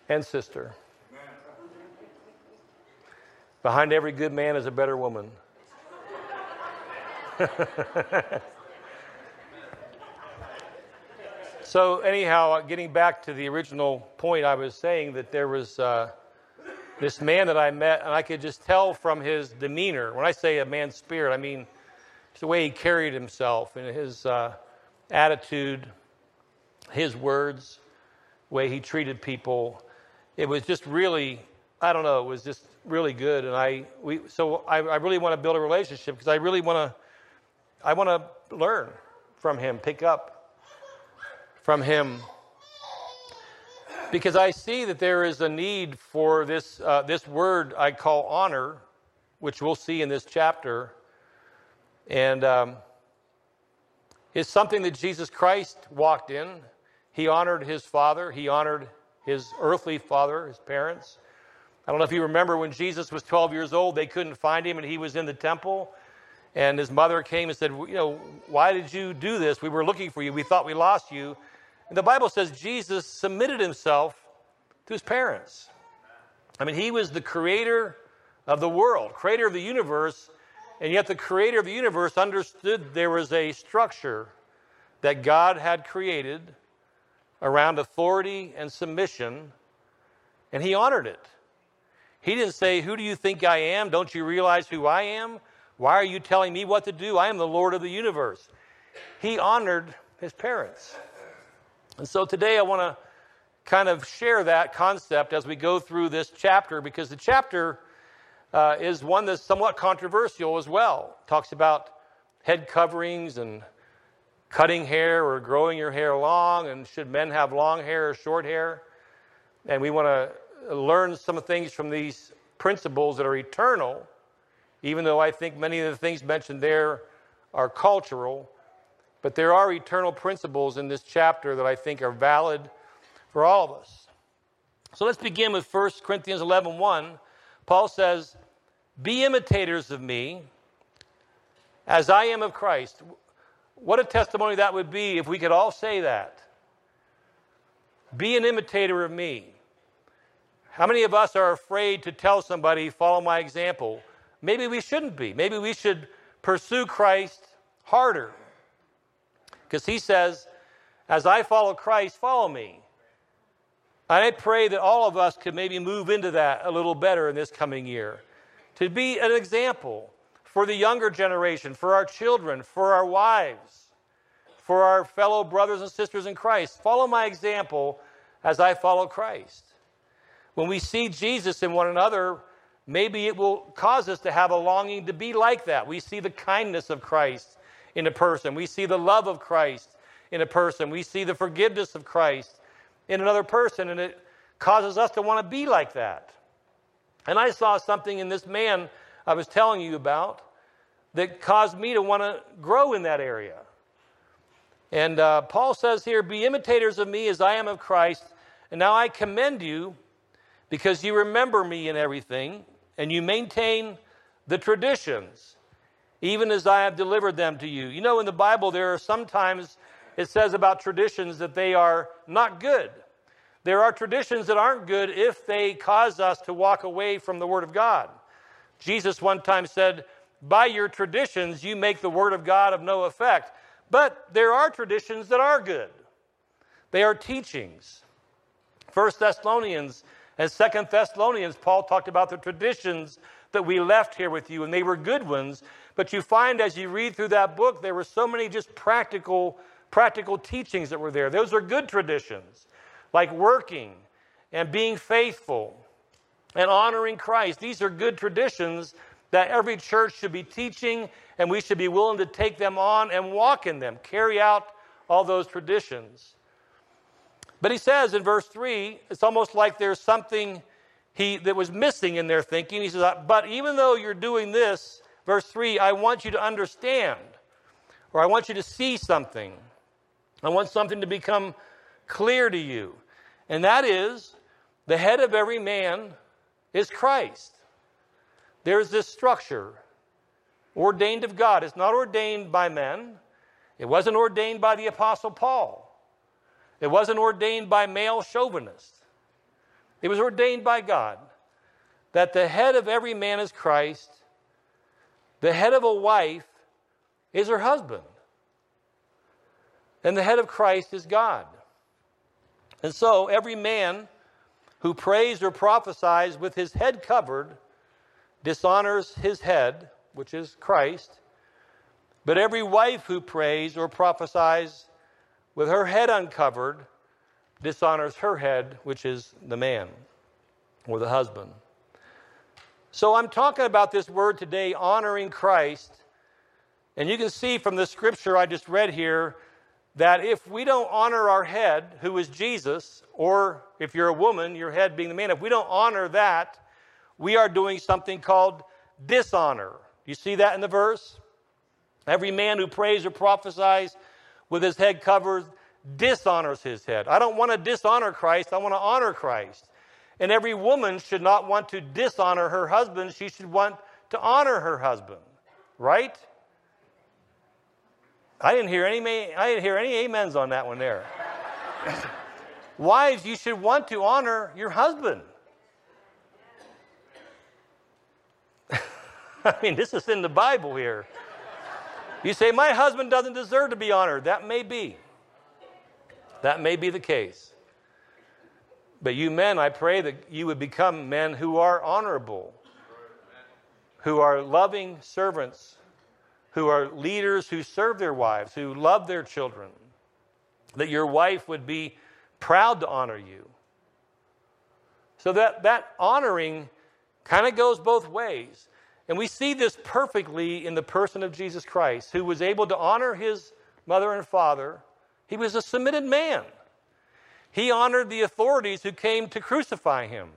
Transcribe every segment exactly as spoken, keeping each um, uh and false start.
and sister. Behind every good man is a better woman. So anyhow, getting back to the original point, I was saying that there was uh, this man that I met, and I could just tell from his demeanor. When I say a man's spirit, I mean it's the way he carried himself and his uh, attitude, his words, the way he treated people. It was just really, I don't know, it was just really good. And I, we, so I, I really want to build a relationship because I really want to, I want to learn from him, pick up from him, because I see that there is a need for this uh, this word I call honor, which we'll see in this chapter, and um, is something that Jesus Christ walked in. He honored his father. He honored his earthly father, his parents. I don't know if you remember when Jesus was twelve years old, they couldn't find him, and he was in the temple. And his mother came and said, you know, why did you do this? We were looking for you. We thought we lost you. And the Bible says Jesus submitted himself to his parents. I mean, he was the creator of the world, creator of the universe, and yet the creator of the universe understood there was a structure that God had created around authority and submission, and he honored it. He didn't say, who do you think I am? Don't you realize who I am? Why are you telling me what to do? I am the Lord of the universe. He honored his parents. And so today I want to kind of share that concept as we go through this chapter, because the chapter uh, is one that's somewhat controversial as well. It talks about head coverings and cutting hair or growing your hair long, and should men have long hair or short hair. And we want to learn some things from these principles that are eternal, even though I think many of the things mentioned there are cultural. But there are eternal principles in this chapter that I think are valid for all of us. So let's begin with First Corinthians eleven one. Paul says, be imitators of me as I am of Christ. What a testimony that would be if we could all say that. Be an imitator of me. How many of us are afraid to tell somebody, follow my example? Maybe we shouldn't be. Maybe we should pursue Christ harder. Because he says, as I follow Christ, follow me. And I pray that all of us could maybe move into that a little better in this coming year. To be an example for the younger generation, for our children, for our wives, for our fellow brothers and sisters in Christ. Follow my example as I follow Christ. When we see Jesus in one another, maybe it will cause us to have a longing to be like that. We see the kindness of Christ in a person. We see the love of Christ in a person. We see the forgiveness of Christ in another person, and it causes us to want to be like that. And I saw something in this man I was telling you about that caused me to want to grow in that area. And uh, Paul says here, be imitators of me as I am of Christ. And now I commend you because you remember me in everything, and you maintain the traditions, even as I have delivered them to you. You know, in the Bible, there are sometimes it says about traditions that they are not good. There are traditions that aren't good if they cause us to walk away from the Word of God. Jesus one time said, by your traditions, you make the Word of God of no effect. But there are traditions that are good. They are teachings. First Thessalonians and Second Thessalonians, Paul talked about the traditions that we left here with you, and they were good ones. But you find as you read through that book, there were so many just practical, practical teachings that were there. Those are good traditions, like working and being faithful and honoring Christ. These are good traditions that every church should be teaching, and we should be willing to take them on and walk in them, carry out all those traditions. But he says in verse three, it's almost like there's something he that was missing in their thinking. He says, but even though you're doing this, verse three, I want you to understand, or I want you to see something. I want something to become clear to you. And that is, the head of every man is Christ. There's this structure ordained of God. It's not ordained by men. It wasn't ordained by the Apostle Paul. It wasn't ordained by male chauvinists. It was ordained by God that the head of every man is Christ, the head of a wife is her husband, and the head of Christ is God. And so every man who prays or prophesies with his head covered dishonors his head, which is Christ. But every wife who prays or prophesies with her head uncovered dishonors her head, which is the man or the husband. So I'm talking about this word today, honoring Christ. And you can see from the scripture I just read here that if we don't honor our head, who is Jesus, or if you're a woman, your head being the man, if we don't honor that, we are doing something called dishonor. You see that in the verse? Every man who prays or prophesies with his head covered dishonors his head. I don't want to dishonor Christ. I want to honor Christ. And every woman should not want to dishonor her husband. She should want to honor her husband. Right? I didn't hear any, I didn't hear any amens on that one there. Wives, you should want to honor your husband. I mean, this is in the Bible here. You say, my husband doesn't deserve to be honored. That may be. That may be the case. But you men, I pray that you would become men who are honorable, who are loving servants, who are leaders who serve their wives, who love their children, that your wife would be proud to honor you. So that, that honoring kind of goes both ways. And we see this perfectly in the person of Jesus Christ, who was able to honor his mother and father. He was a submitted man. He honored the authorities who came to crucify him.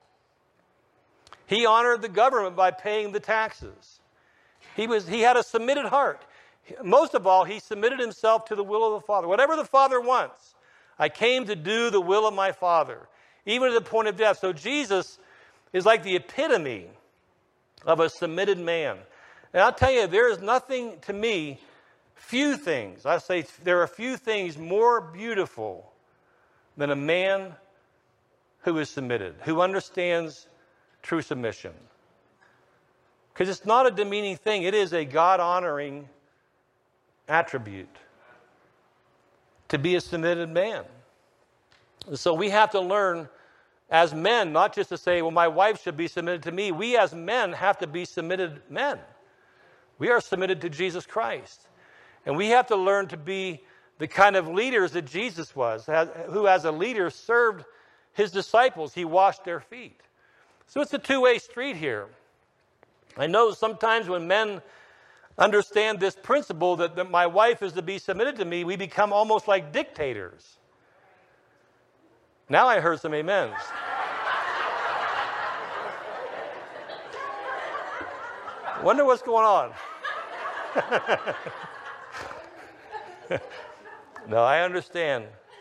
He honored the government by paying the taxes. He was, he had a submitted heart. Most of all, he submitted himself to the will of the Father. Whatever the Father wants, I came to do the will of my Father, even to the point of death. So Jesus is like the epitome of a submitted man. And I'll tell you, there is nothing to me, few things, I say there are few things more beautiful than a man who is submitted, who understands true submission. Because it's not a demeaning thing. It is a God-honoring attribute to be a submitted man. And so we have to learn as men, not just to say, well, my wife should be submitted to me. We as men have to be submitted men. We are submitted to Jesus Christ. And we have to learn to be the kind of leaders that Jesus was, who as a leader served his disciples. He washed their feet. So it's a two-way street here. I know sometimes when men understand this principle that, that my wife is to be submitted to me, we become almost like dictators. Now I heard some amens. Wonder what's going on. No, I understand.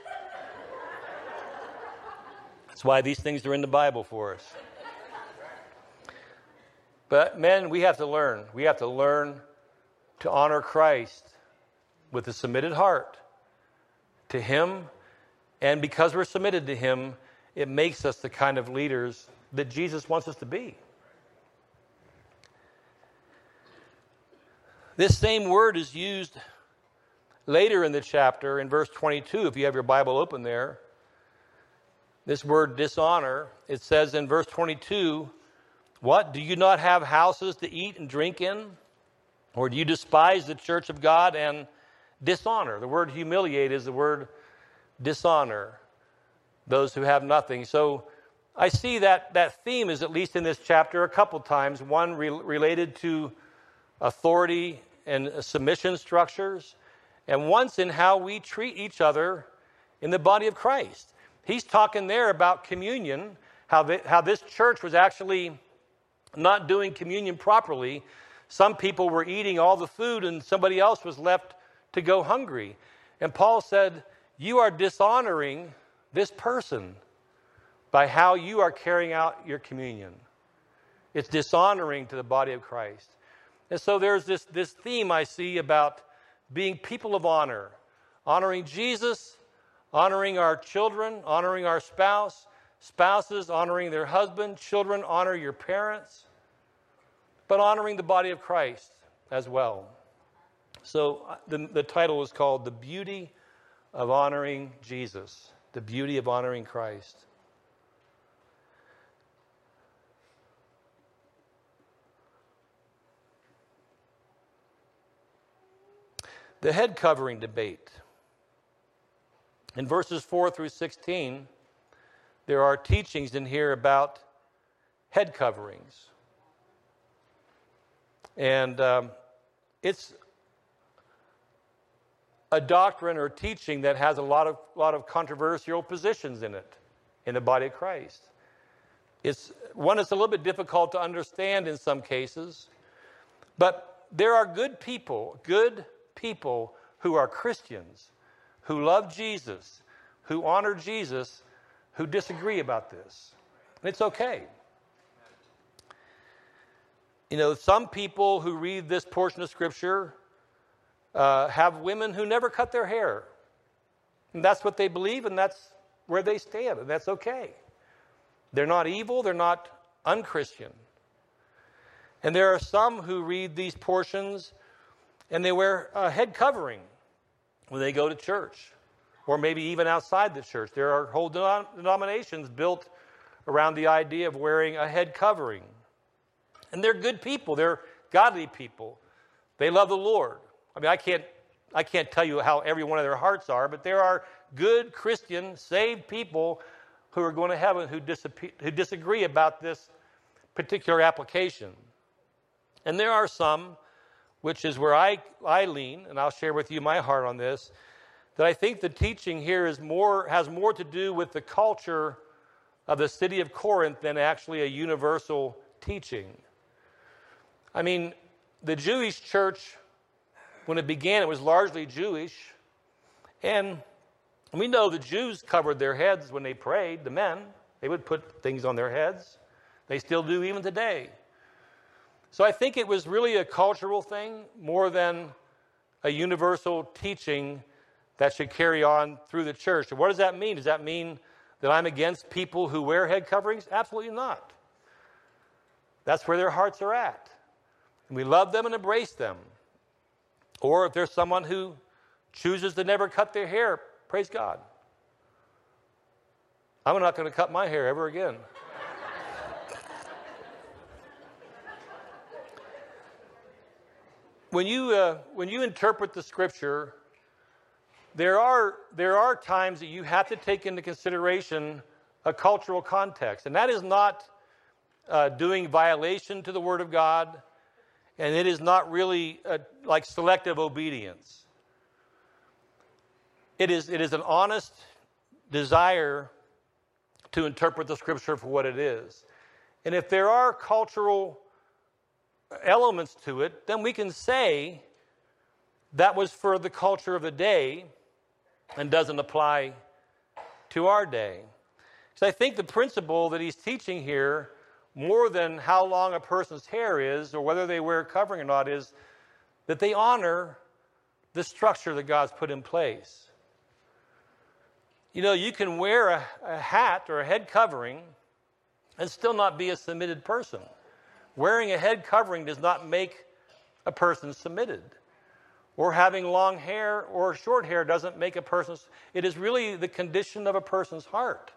That's why these things are in the Bible for us. But men, we have to learn. We have to learn to honor Christ with a submitted heart to him. And because we're submitted to him, it makes us the kind of leaders that Jesus wants us to be. This same word is used later in the chapter in verse twenty-two, if you have your Bible open there. This word dishonor, it says in verse twenty-two, what? Do you not have houses to eat and drink in? Or do you despise the church of God and dishonor? The word humiliate is the word dishonor those who have nothing. So I see that that theme is at least in this chapter a couple times. One re- related to authority and submission structures, and once in how we treat each other in the body of Christ. He's talking there about communion, how, the, how this church was actually not doing communion properly. Some people were eating all the food and somebody else was left to go hungry. And Paul said, you are dishonoring this person by how you are carrying out your communion. It's dishonoring to the body of Christ. And so there's this, this theme I see about being people of honor, honoring Jesus, honoring our children, honoring our spouse, Spouses honoring their husband, children honor your parents, but honoring the body of Christ as well. So the, the title is called The Beauty of Honoring Jesus, the Beauty of Honoring Christ. The head covering debate. In verses four through sixteen, there are teachings in here about head coverings. And um, it's a doctrine or teaching that has a lot of, lot of controversial positions in it, in the body of Christ. It's one that's a little bit difficult to understand in some cases, but there are good people, good people who are Christians, who love Jesus, who honor Jesus, who disagree about this. And it's okay. You know, some people who read this portion of Scripture uh, have women who never cut their hair. And that's what they believe, and that's where they stand, and that's okay. They're not evil, they're not unchristian. And there are some who read these portions and they wear a head covering when they go to church, or maybe even outside the church. There are whole denominations built around the idea of wearing a head covering. And they're good people. They're godly people. They love the Lord. I mean, I can't, I can't tell you how every one of their hearts are, but there are good Christian, saved people who are going to heaven who, disap- who disagree about this particular application. And there are some, which is where I, I lean, and I'll share with you my heart on this, that I think the teaching here is more has more to do with the culture of the city of Corinth than actually a universal teaching. I mean, the Jewish church, when it began, it was largely Jewish. And we know the Jews covered their heads when they prayed, the men. They would put things on their heads. They still do even today. So I think it was really a cultural thing more than a universal teaching that should carry on through the church. And what does that mean? Does that mean that I'm against people who wear head coverings? Absolutely not. That's where their hearts are at. And we love them and embrace them. Or if there's someone who chooses to never cut their hair, praise God. I'm not going to cut my hair ever again. When you uh, when you interpret the Scripture, there are there are times that you have to take into consideration a cultural context, and that is not uh, doing violation to the Word of God, and it is not really uh, like selective obedience. It is it is an honest desire to interpret the Scripture for what it is, and if there are cultural elements to it, then we can say that was for the culture of the day and doesn't apply to our day. So I think the principle that he's teaching here, more than how long a person's hair is or whether they wear covering or not, is that they honor the structure that God's put in place. You know, you can wear a, a hat or a head covering and still not be a submitted person. Wearing a head covering does not make a person submitted. Or having long hair or short hair doesn't make a person. It is really the condition of a person's heart.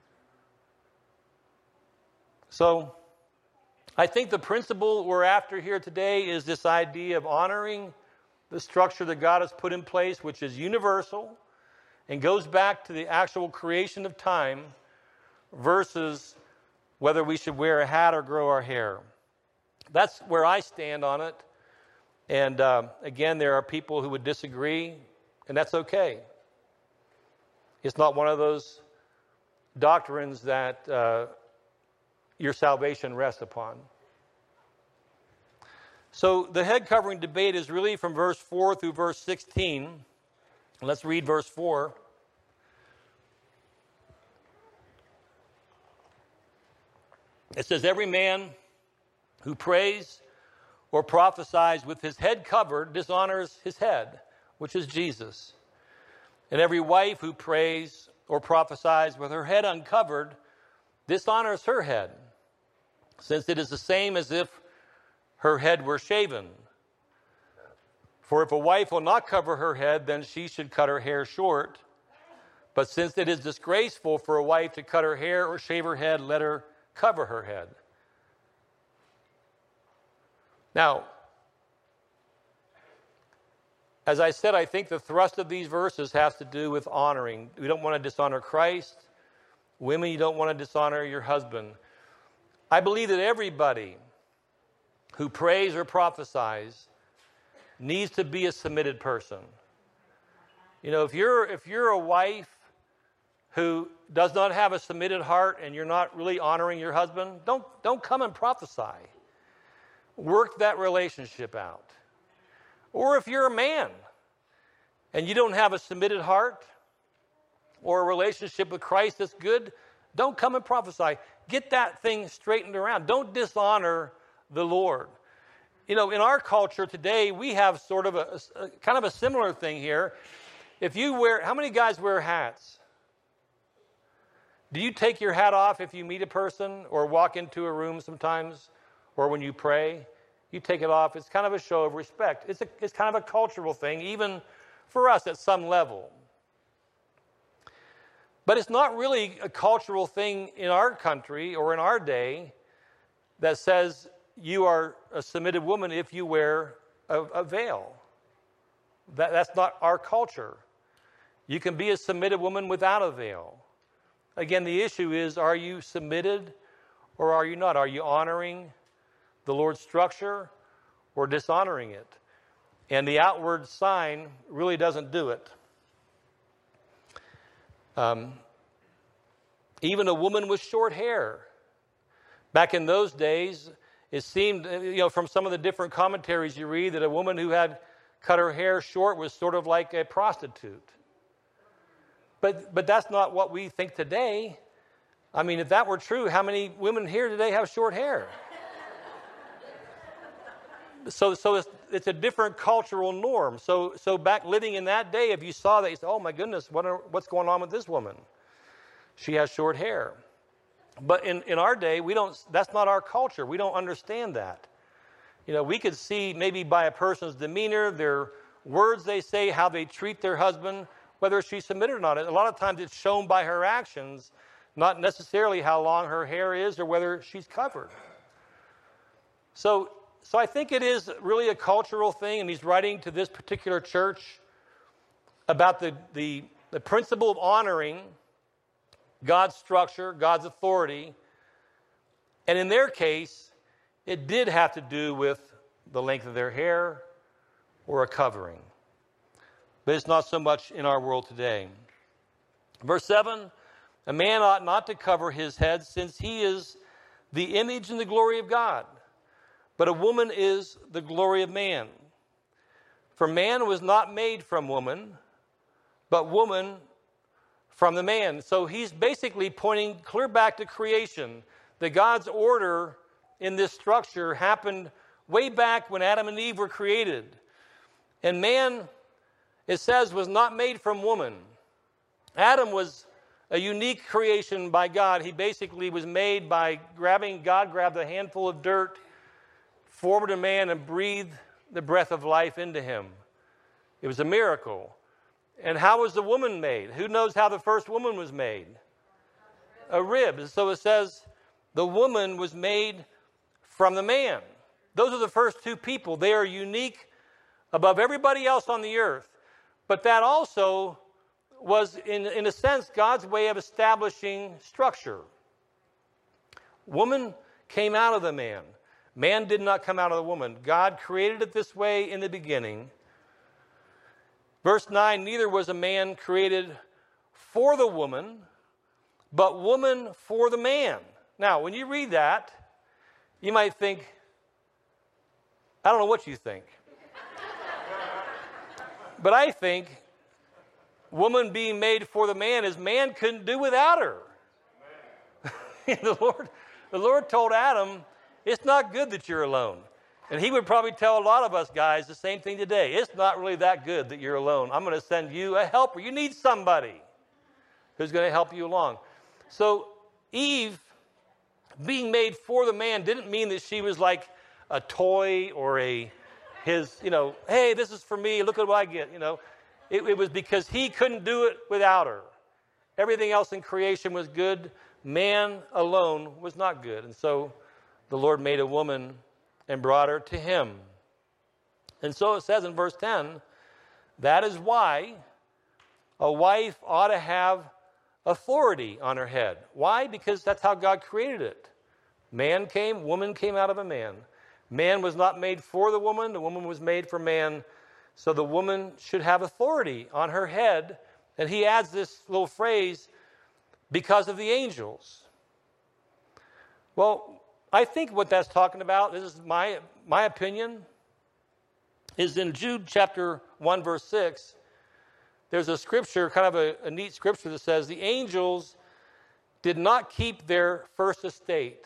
So, I think the principle we're after here today is this idea of honoring the structure that God has put in place, which is universal and goes back to the actual creation of time, versus whether we should wear a hat or grow our hair. That's where I stand on it. And uh, again, there are people who would disagree, and that's okay. It's not one of those doctrines that uh, your salvation rests upon. So the head covering debate is really from verse four through verse sixteen. Let's read verse four. It says, "Every man who prays or prophesies with his head covered dishonors his head," which is Jesus. "And every wife who prays or prophesies with her head uncovered dishonors her head, since it is the same as if her head were shaven. For if a wife will not cover her head, then she should cut her hair short. But since it is disgraceful for a wife to cut her hair or shave her head, let her cover her head. Now, as I said, I think the thrust of these verses has to do with honoring. We don't want to dishonor Christ. Women, you don't want to dishonor your husband. I believe that everybody who prays or prophesies needs to be a submitted person. You know, if you're if you're a wife who does not have a submitted heart and you're not really honoring your husband, don't don't come and prophesy. Work that relationship out. Or if you're a man and you don't have a submitted heart or a relationship with Christ that's good, don't come and prophesy. Get that thing straightened around. Don't dishonor the Lord. You know, in our culture today, we have sort of a, a kind of a similar thing here. If you wear, how many guys wear hats? Do you take your hat off if you meet a person or walk into a room sometimes, or when you pray? You take it off. It's kind of a show of respect. It's a, it's kind of a cultural thing, even for us at some level. But it's not really a cultural thing in our country or in our day that says you are a submitted woman if you wear a, a veil. That, that's not our culture. You can be a submitted woman without a veil. Again, the issue is, are you submitted or are you not? Are you honoring the Lord's structure or dishonoring it? And the outward sign really doesn't do it. Um, even a woman with short hair. Back in those days, it seemed, you know, from some of the different commentaries you read, that a woman who had cut her hair short was sort of like a prostitute. But but that's not what we think today. I mean, if that were true, how many women here today have short hair? So so it's, it's a different cultural norm. So so back living in that day, if you saw that, you said, oh my goodness, what are, what's going on with this woman? She has short hair. But in, in our day, we don't. That's not our culture. We don't understand that. You know, we could see maybe by a person's demeanor, their words they say, how they treat their husband, whether she's submitted or not. A lot of times it's shown by her actions, not necessarily how long her hair is or whether she's covered. So, so I think it is really a cultural thing, and he's writing to this particular church about the, the, the principle of honoring God's structure, God's authority. And in their case, it did have to do with the length of their hair or a covering. But it's not so much in our world today. Verse seven, a man ought not to cover his head, since he is the image and the glory of God. But a woman is the glory of man. For man was not made from woman, but woman from the man. So he's basically pointing clear back to creation. That God's order in this structure happened way back when Adam and Eve were created. And man, it says, was not made from woman. Adam was a unique creation by God. He basically was made by grabbing, God grabbed a handful of dirt, formed a man, and breathed the breath of life into him. It was a miracle. And how was the woman made? Who knows how the first woman was made? A rib. So it says the woman was made from the man. Those are the first two people. They are unique above everybody else on the earth. But that also was, in, in a sense, God's way of establishing structure. Woman came out of the man. Man did not come out of the woman. God created it this way in the beginning. Verse nine, neither was a man created for the woman, but woman for the man. Now, when you read that, you might think, I don't know what you think. But I think woman being made for the man is man couldn't do without her. the Lord, the Lord told Adam, it's not good that you're alone. And he would probably tell a lot of us guys the same thing today. It's not really that good that you're alone. I'm going to send you a helper. You need somebody who's going to help you along. So Eve being made for the man didn't mean that she was like a toy or a his, you know, hey, this is for me, look at what I get, you know. It, it was because he couldn't do it without her. Everything else in creation was good. Man alone was not good. And so the Lord made a woman and brought her to him. And so it says in verse ten, that is why a wife ought to have authority on her head. Why? Because that's how God created it. Man came, woman came out of a man. Man was not made for the woman, the woman was made for man. So the woman should have authority on her head. And he adds this little phrase, because of the angels. Well, I think what that's talking about, this is my, my opinion, is in Jude chapter one, verse six, there's a scripture, kind of a, a neat scripture that says, the angels did not keep their first estate.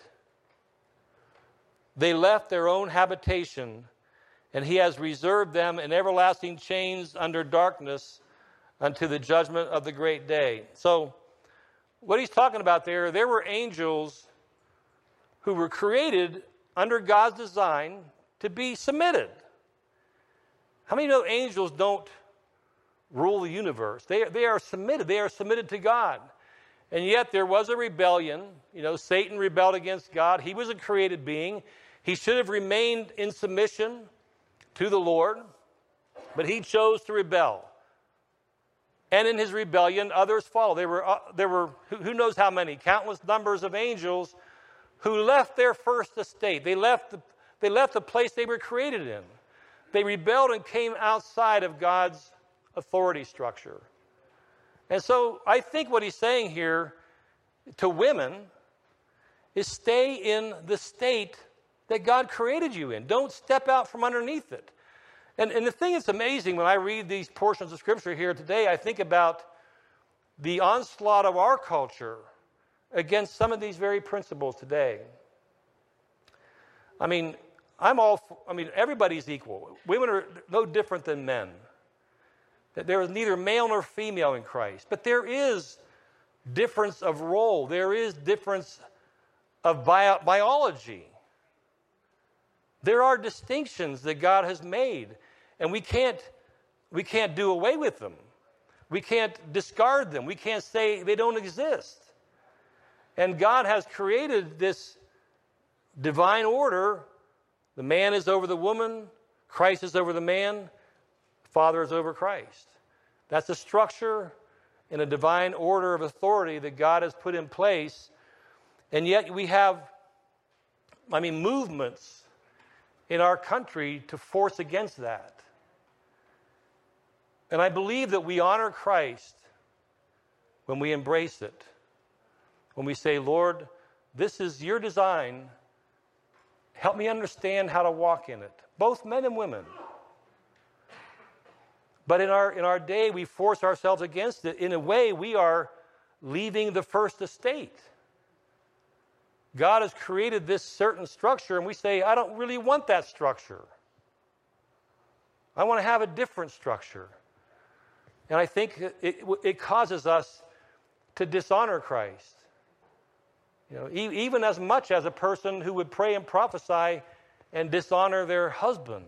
They left their own habitation, and he has reserved them in everlasting chains under darkness unto the judgment of the great day. So, what he's talking about there, there were angels who were created under God's design to be submitted. How many know angels don't rule the universe? They, they are submitted. They are submitted to God. And yet there was a rebellion. You know, Satan rebelled against God. He was a created being. He should have remained in submission to the Lord, but he chose to rebel. And in his rebellion, others followed. There were, uh, there were who knows how many, countless numbers of angels who left their first estate. They left the, they left the place they were created in. They rebelled and came outside of God's authority structure. And so I think what he's saying here to women is stay in the state that God created you in. Don't step out from underneath it. And, and the thing that's amazing when I read these portions of Scripture here today, I think about the onslaught of our culture against some of these very principles today. I mean, I'm all, for, I mean, everybody's equal. Women are no different than men. That there is neither male nor female in Christ. But there is difference of role. There is difference of bio, biology. There are distinctions that God has made, and we can't, we can't do away with them. We can't discard them. We can't say they don't exist. And God has created this divine order. The man is over the woman. Christ is over the man. The Father is over Christ. That's a structure and a divine order of authority that God has put in place. And yet we have, I mean, movements in our country to force against that. And I believe that we honor Christ when we embrace it. When we say, Lord, this is your design. Help me understand how to walk in it. Both men and women. But in our, in our day, we force ourselves against it. In a way, we are leaving the first estate. God has created this certain structure, and we say, I don't really want that structure. I want to have a different structure. And I think it, it causes us to dishonor Christ. You know, e- even as much as a person who would pray and prophesy and dishonor their husband.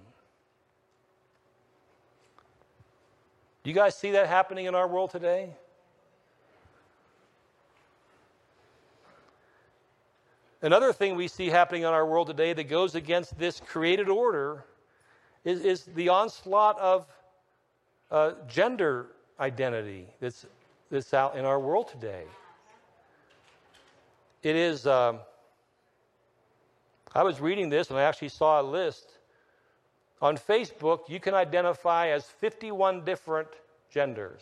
Do you guys see that happening in our world today? Another thing we see happening in our world today that goes against this created order is, is the onslaught of uh, gender identity that's, that's out in our world today. It is, um, I was reading this and I actually saw a list. On Facebook, you can identify as fifty-one different genders.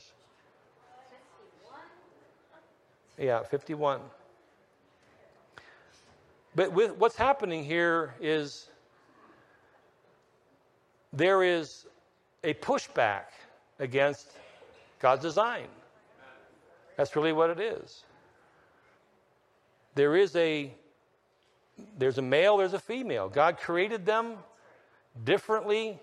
Yeah, fifty-one. But with what's happening here is there is a pushback against God's design. That's really what it is. There is a there's a male, there's a female. God created them differently.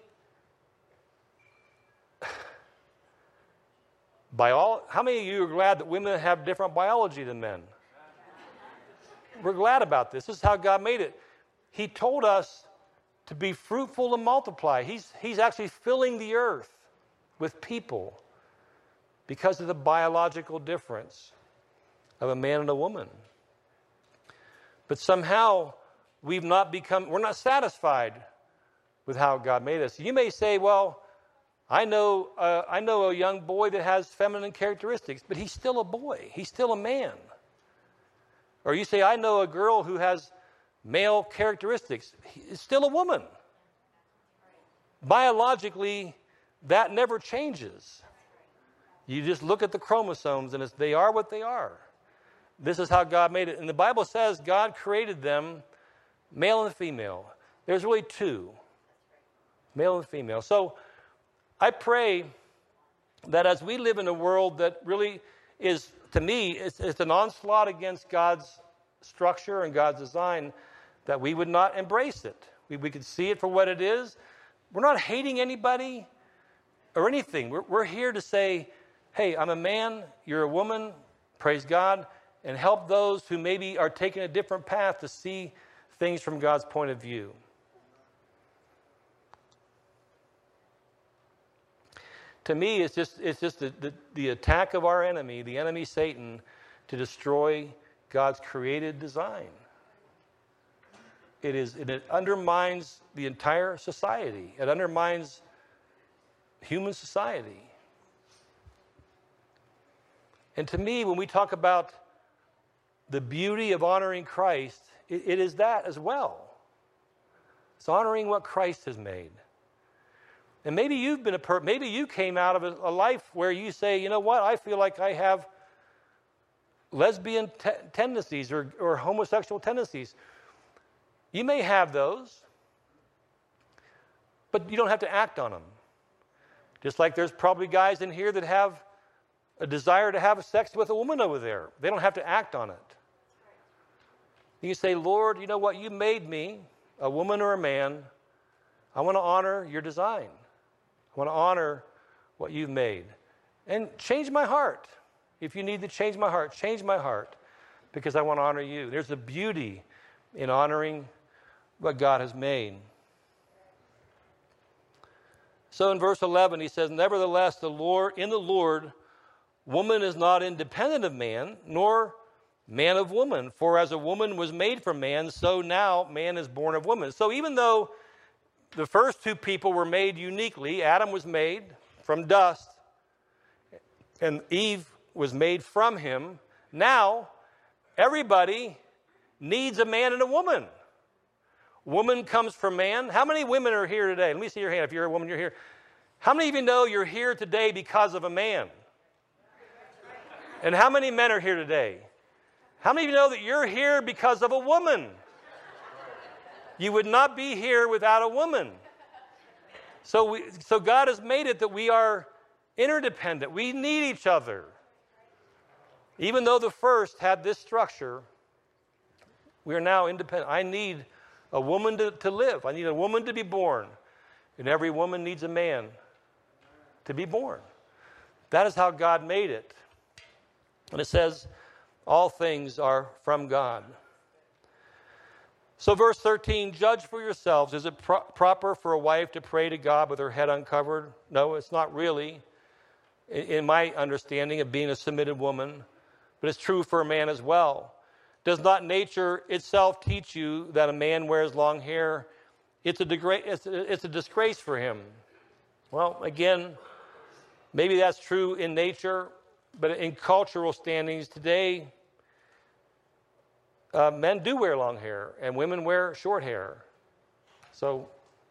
By all, how many of you are glad that women have different biology than men? we're glad about this. This is how God made it. He told us to be fruitful and multiply. He's, he's actually filling the earth with people because of the biological difference of a man and a woman. But somehow we've not become, we're not satisfied with how God made us. You may say, well, I know, uh, I know a young boy that has feminine characteristics, but he's still a boy. He's still a man. Or you say, I know a girl who has male characteristics. He's still a woman. Biologically, that never changes. You just look at the chromosomes and it's, they are what they are. This is how God made it. And the Bible says God created them male and female. There's really two, male and female. So I pray that as we live in a world that really is, to me, it's, it's an onslaught against God's structure and God's design, that we would not embrace it. We, we could see it for what it is. We're not hating anybody or anything. We're, we're here to say, hey, I'm a man, you're a woman, praise God, and help those who maybe are taking a different path to see things from God's point of view. To me, it's just it's just the, the, the attack of our enemy, the enemy Satan, to destroy God's created design. It is it undermines the entire society. It undermines human society. And to me, when we talk about the beauty of honoring Christ, it, it is that as well. It's honoring what Christ has made. And maybe you've been a per- maybe you came out of a, a life where you say, you know what, I feel like I have lesbian te- tendencies or, or homosexual tendencies. You may have those, but you don't have to act on them. Just like there's probably guys in here that have a desire to have sex with a woman over there. They don't have to act on it. You can say, Lord, you know what? You made me, a woman or a man. I want to honor your design. I want to honor what you've made. And change my heart. If you need to change my heart, change my heart, because I want to honor you. There's a beauty in honoring what God has made. So in verse eleven, he says, nevertheless, the Lord, in the Lord, woman is not independent of man, nor man of woman. For as a woman was made from man, so now man is born of woman. So even though the first two people were made uniquely, Adam was made from dust, and Eve was made from him, now everybody needs a man and a woman. Woman comes from man. How many women are here today? Let me see your hand. If you're a woman, you're here. How many of you know you're here today because of a man? And how many men are here today? How many of you know that you're here because of a woman? You would not be here without a woman. So, we, so God has made it that we are interdependent. We need each other. Even though the first had this structure, we are now independent. I need a woman to, to live. I need a woman to be born. And every woman needs a man to be born. That is how God made it. And it says, all things are from God. So verse thirteen, judge for yourselves. Is it pro- proper for a wife to pray to God with her head uncovered? No, it's not really, in, in my understanding of being a submitted woman. But it's true for a man as well. Does not nature itself teach you that a man wears long hair? It's a, degra- it's a, it's a disgrace for him. Well, again, maybe that's true in nature, but in cultural standings today, uh, men do wear long hair and women wear short hair. So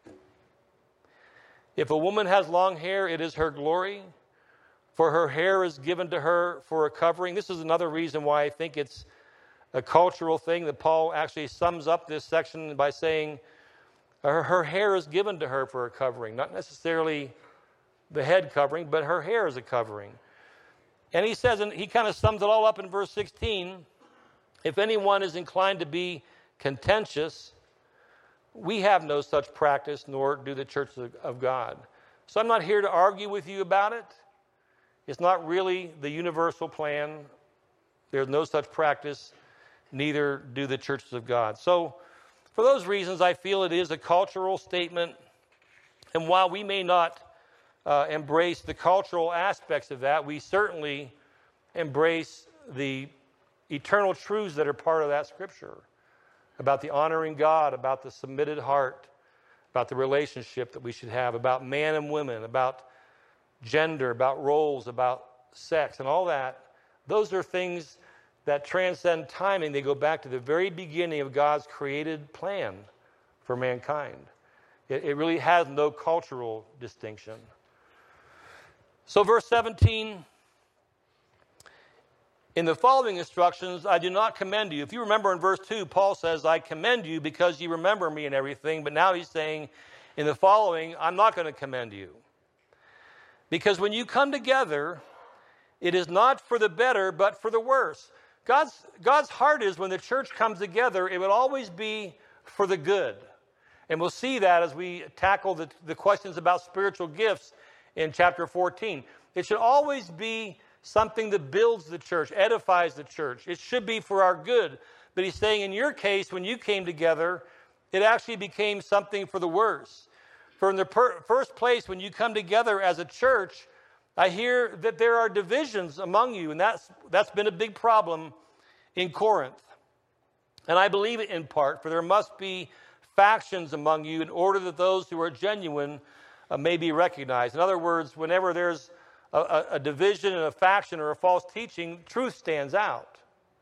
if a woman has long hair, it is her glory, for her hair is given to her for a covering. This is another reason why I think it's a cultural thing that Paul actually sums up this section by saying her, her hair is given to her for a covering, not necessarily the head covering, but her hair is a covering. And he says, and he kind of sums it all up in verse sixteen, if anyone is inclined to be contentious, we have no such practice, nor do the church of, of God. So I'm not here to argue with you about it. It's not really the universal plan. There's no such practice. neither do the churches of God. So for those reasons, I feel it is a cultural statement. And while we may not uh, embrace the cultural aspects of that, we certainly embrace the eternal truths that are part of that scripture about the honoring God, about the submitted heart, about the relationship that we should have, about man and women, about gender, about roles, about sex, and all that. Those are things that transcend timing. They go back to the very beginning of God's created plan for mankind. It, it really has no cultural distinction. So verse seventeen, in the following instructions, I do not commend you. If you remember in verse two, Paul says, I commend you because you remember me and everything. But now he's saying, in the following, I'm not going to commend you. Because when you come together, it is not for the better, but for the worse. God's, God's heart is when the church comes together, it would always be for the good. And we'll see that as we tackle the, the questions about spiritual gifts in chapter fourteen. It should always be something that builds the church, edifies the church. It should be for our good. But he's saying in your case, when you came together, it actually became something for the worse. For in the per- first place, when you come together as a church, I hear that there are divisions among you, and that's that's been a big problem in Corinth. And I believe it in part, for there must be factions among you in order that those who are genuine uh, may be recognized. In other words, whenever there's A, a division and a faction or a false teaching, truth stands out.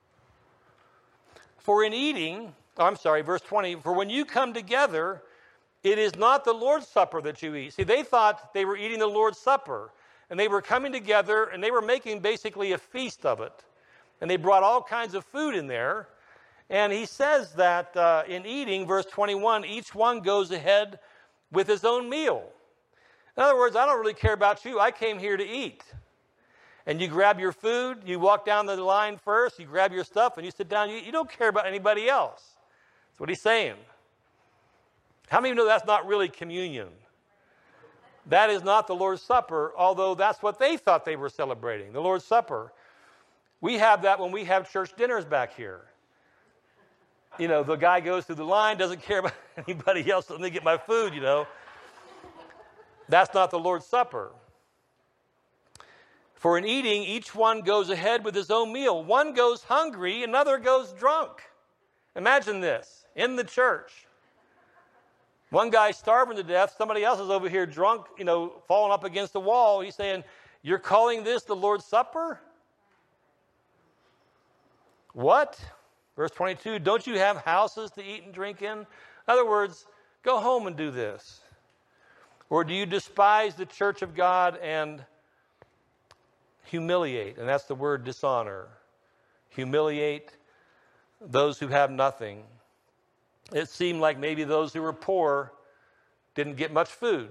For in eating, oh, I'm sorry, verse twenty, for when you come together, it is not the Lord's Supper that you eat. See, they thought they were eating the Lord's Supper, and they were coming together, and they were making basically a feast of it. And they brought all kinds of food in there. And he says that uh, in eating, verse twenty-one, each one goes ahead with his own meal. In other words, I don't really care about you. I came here to eat. And you grab your food, you walk down the line first, you grab your stuff, and you sit down. You, you don't care about anybody else. That's what he's saying. How many of you know that's not really communion? That is not the Lord's Supper, although that's what they thought they were celebrating, the Lord's Supper. We have that when we have church dinners back here. You know, the guy goes through the line, doesn't care about anybody else, let me get my food, you know. That's not the Lord's Supper. For in eating, each one goes ahead with his own meal. One goes hungry, another goes drunk. Imagine this, in the church. One guy's starving to death, somebody else is over here drunk, you know, falling up against the wall. He's saying, you're calling this the Lord's Supper? What? Verse twenty-two, don't you have houses to eat and drink in? In other words, go home and do this. Or do you despise the church of God and humiliate? And that's the word dishonor. Humiliate those who have nothing. It seemed like maybe those who were poor didn't get much food.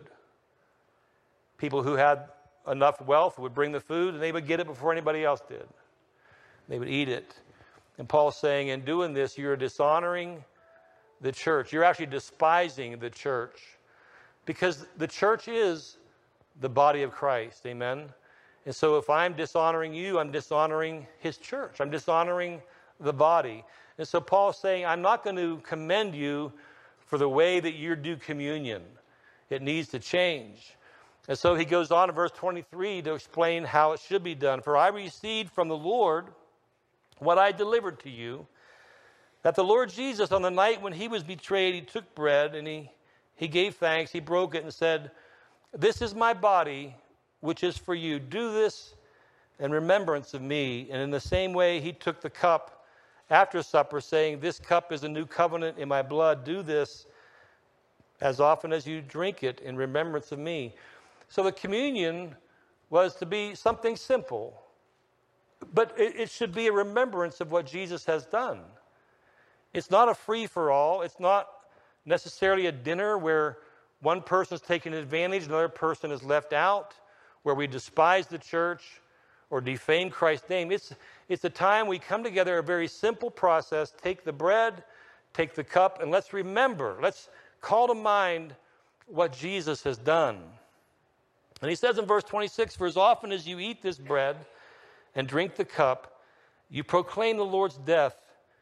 People who had enough wealth would bring the food and they would get it before anybody else did. They would eat it. And Paul's saying, in doing this, you're dishonoring the church. You're actually despising the church. Because the church is the body of Christ, amen? And so if I'm dishonoring you, I'm dishonoring his church. I'm dishonoring the body. And so Paul's saying, I'm not going to commend you for the way that you do communion. It needs to change. And so he goes on in verse twenty-three to explain how it should be done. For I received from the Lord what I delivered to you, that the Lord Jesus, on the night when he was betrayed, he took bread and he He gave thanks, he broke it and said, this is my body, which is for you. Do this in remembrance of me. And in the same way, he took the cup after supper, saying, this cup is a new covenant in my blood. Do this as often as you drink it in remembrance of me. So the communion was to be something simple, but it, it should be a remembrance of what Jesus has done. It's not a free-for-all. It's not necessarily a dinner where one person is taking advantage, another person is left out, where we despise the church or defame Christ's name. It's, it's a time we come together, a very simple process, take the bread, take the cup, and let's remember, let's call to mind what Jesus has done. And he says in verse twenty-six, for as often as you eat this bread and drink the cup, you proclaim the Lord's death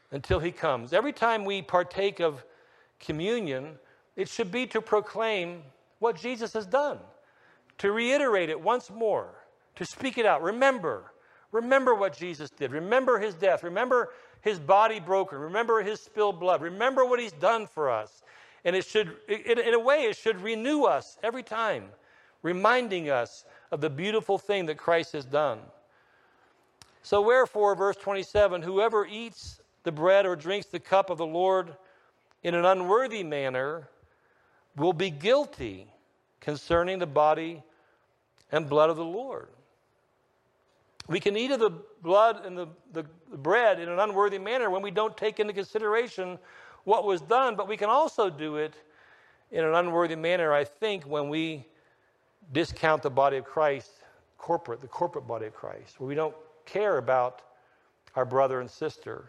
until he comes. Every time we partake of communion, it should be to proclaim what Jesus has done, to reiterate it once more, to speak it out. Remember, remember what Jesus did. Remember his death. Remember his body broken. Remember his spilled blood. Remember what he's done for us. And it should, in a way, it should renew us every time, reminding us of the beautiful thing that Christ has done. So wherefore, verse twenty-seven, whoever eats the bread or drinks the cup of the Lord in an unworthy manner will be guilty concerning the body and blood of the Lord. We can eat of the blood and the, the, the bread in an unworthy manner when we don't take into consideration what was done, but we can also do it in an unworthy manner, I think, when we discount the body of Christ, corporate, the corporate body of Christ, where we don't care about our brother and sister.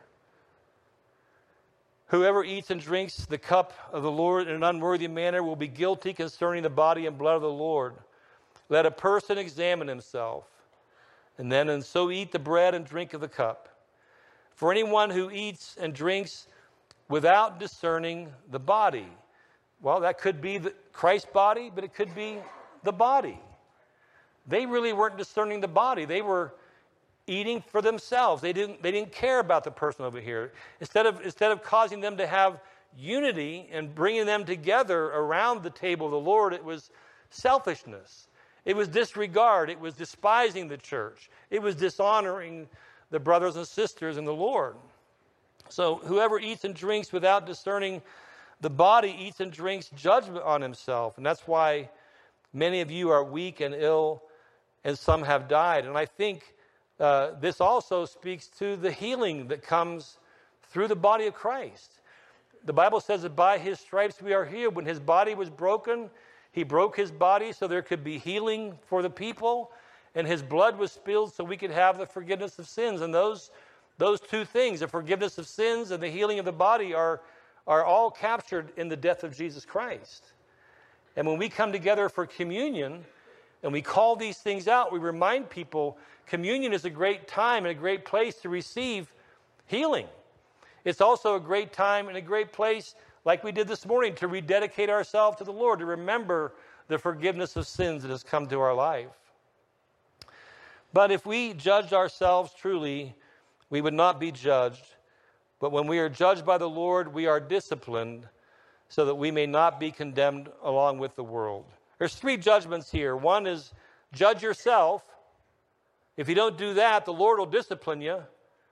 Whoever eats and drinks the cup of the Lord in an unworthy manner will be guilty concerning the body and blood of the Lord. Let a person examine himself, and then and so eat the bread and drink of the cup. For anyone who eats and drinks without discerning the body, well, that could be the Christ's body, but it could be the body. They really weren't discerning the body. They were eating for themselves. They didn't, they didn't care about the person over here. Instead of, instead of causing them to have unity and bringing them together around the table of the Lord, it was selfishness. It was disregard. It was despising the church. It was dishonoring the brothers and sisters in the Lord. So whoever eats and drinks without discerning the body eats and drinks judgment on himself. And that's why many of you are weak and ill, and some have died. And I think uh, this also speaks to the healing that comes through the body of Christ. The Bible says that by his stripes we are healed. When his body was broken, he broke his body so there could be healing for the people, and his blood was spilled so we could have the forgiveness of sins. And those Those two things, the forgiveness of sins and the healing of the body, are, are all captured in the death of Jesus Christ. And when we come together for communion and we call these things out, we remind people communion is a great time and a great place to receive healing. It's also a great time and a great place, like we did this morning, to rededicate ourselves to the Lord, to remember the forgiveness of sins that has come to our life. But if we judged ourselves truly, we would not be judged. But when we are judged by the Lord, we are disciplined so that we may not be condemned along with the world. There's three judgments here. One is judge yourself. If you don't do that, the Lord will discipline you.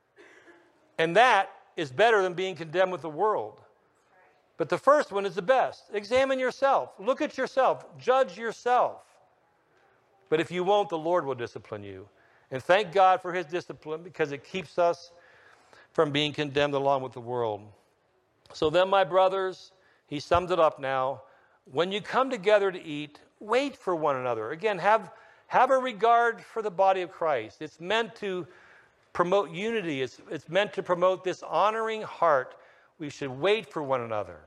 And that is better than being condemned with the world. But the first one is the best. Examine yourself. Look at yourself. Judge yourself. But if you won't, the Lord will discipline you. And thank God for his discipline, because it keeps us from being condemned along with the world. So then, my brothers, he summed it up now. When you come together to eat, wait for one another. Again, have, have a regard for the body of Christ. It's meant to promote unity. It's, it's meant to promote this honoring heart. We should wait for one another.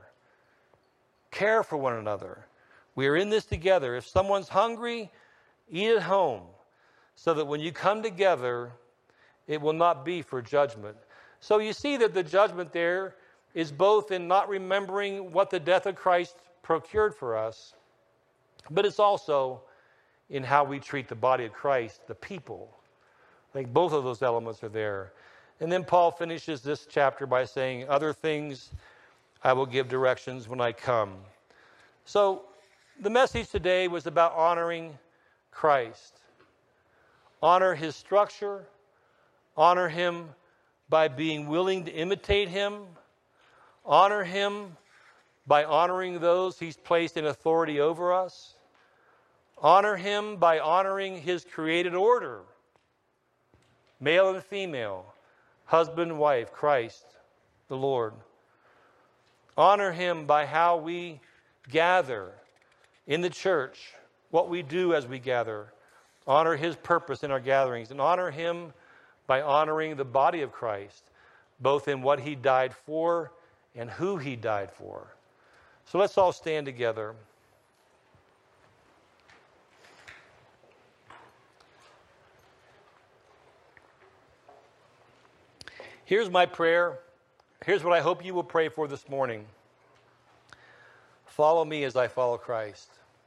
Care for one another. We are in this together. If someone's hungry, eat at home, so that when you come together, it will not be for judgment. So you see that the judgment there is both in not remembering what the death of Christ procured for us, but it's also in how we treat the body of Christ, the people. I think both of those elements are there. And then Paul finishes this chapter by saying, other things I will give directions when I come. So the message today was about honoring Christ. Honor his structure. Honor him by being willing to imitate him. Honor him by honoring those he's placed in authority over us. Honor him by honoring his created order. Male and female, husband and wife, Christ, the Lord. Honor him by how we gather in the church, what we do as we gather. Honor his purpose in our gatherings, and honor him by honoring the body of Christ, both in what he died for and who he died for. So let's all stand together. Here's my prayer here's what I hope you will pray for this morning. Follow me as I follow Christ.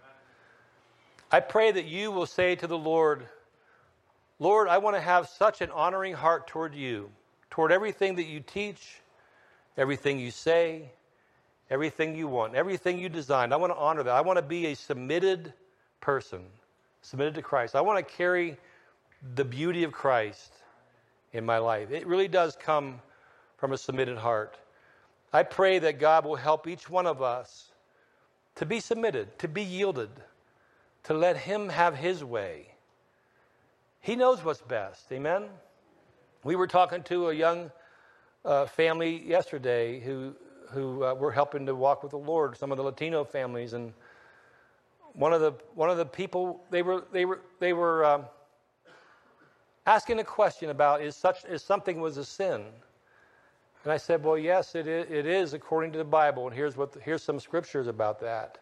I pray that you will say to the Lord, Lord, I want to have such an honoring heart toward you, toward everything that you teach, everything you say, everything you want, everything you designed. I want to honor that. I want to be a submitted person, submitted to Christ. I want to carry the beauty of Christ in my life. It really does come from a submitted heart. I pray that God will help each one of us to be submitted, to be yielded, to let him have his way. He knows what's best. Amen? We were talking to a young uh, family yesterday who who uh, were helping to walk with the Lord, some of the Latino families, and one of the one of the people they were they were they were um, asking a question about is such is something was a sin. And I said, well, yes, it is, it is according to the Bible, and here's what the, here's some scriptures about that.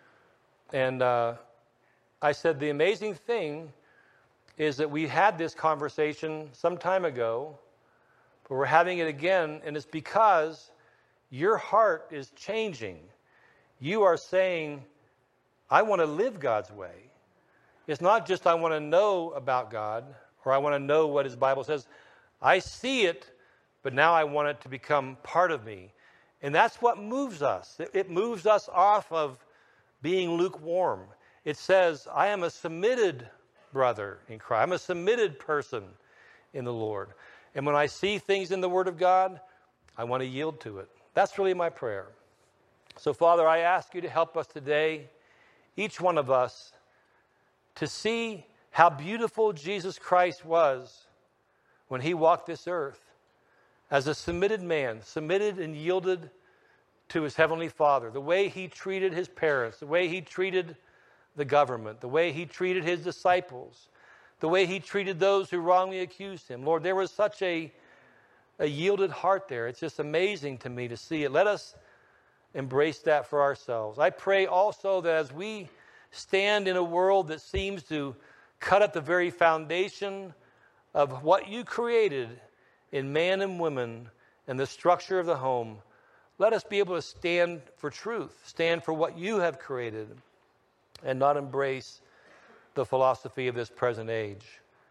And uh, I said, the amazing thing is that we had this conversation some time ago, but we're having it again, and it's because your heart is changing. You are saying, I want to live God's way. It's not just I want to know about God, or I want to know what his Bible says. I see it, but now I want it to become part of me. And that's what moves us. It moves us off of being lukewarm. It says, I am a submitted brother in Christ. I'm a submitted person in the Lord. And when I see things in the Word of God, I want to yield to it. That's really my prayer. So, Father, I ask you to help us today, each one of us, to see how beautiful Jesus Christ was when he walked this earth. As a submitted man, submitted and yielded to his heavenly Father, the way he treated his parents, the way he treated the government, the way he treated his disciples, the way he treated those who wrongly accused him. Lord, there was such a, a yielded heart there. It's just amazing to me to see it. Let us embrace that for ourselves. I pray also that as we stand in a world that seems to cut at the very foundation of what you created in man and woman and the structure of the home, let us be able to stand for truth, stand for what you have created, and not embrace the philosophy of this present age.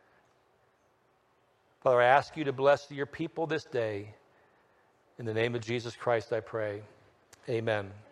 Father, I ask you to bless your people this day. In the name of Jesus Christ, I pray. Amen.